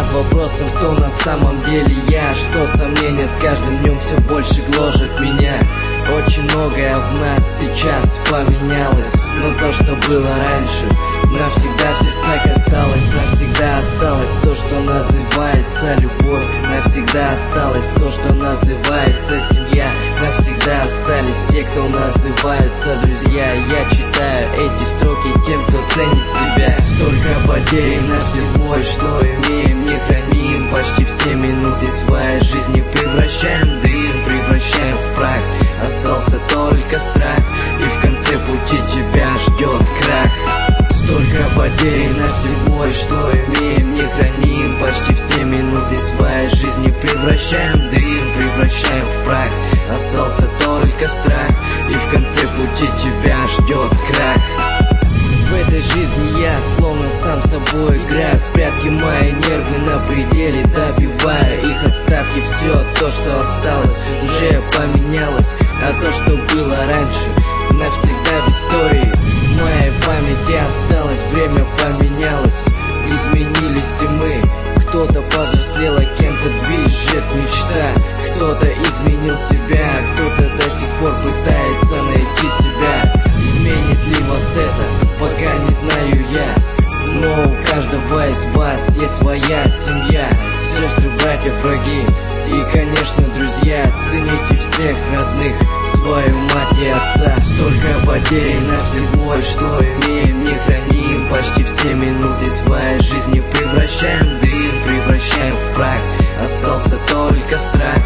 над вопросом, кто на самом деле я. Что сомнения с каждым днем все больше гложет меня. Очень многое в нас сейчас поменялось, но то, что было раньше, навсегда в сердцах осталось. Навсегда осталось то, что называется любовь. Навсегда осталось то, что называется семья. Навсегда остались те, кто называются друзья. Я читаю эти строки тем, кто ценит себя. Столько потерь на всего, и что имеем, не храним. Почти все минуты своей жизни превращаем в дым, превращаем в прах. Остался только страх, и в конце пути тебя ждет крах. Столько потерь на всего, и что имеем, не храним. Почти все минуты своей жизни превращаем в дым, превращаем в прах. Остался только страх, и в конце пути тебя ждет крах. В этой жизни я словно сам собой играю в прятки, мои нервы на пределе, добивая их остатки. Все то, что осталось, уже поменялось, а то, что было раньше, навсегда в истории. В моей памяти осталось, время поменялось, изменились и мы. Кто-то повзрослел, а кем-то движет мечта. Кто-то изменил себя, а кто-то до сих пор пытается найти себя. Изменит ли вас это, пока не знаю я, но у каждого из вас есть своя семья. Сестры, братья, враги и, конечно, друзья. Цените всех родных, свою мать и отца. Столько потерь на всего, и что имеем, не храним. Почти все минуты своей жизни превращаем в дым, превращаем в прах. Остался только страх,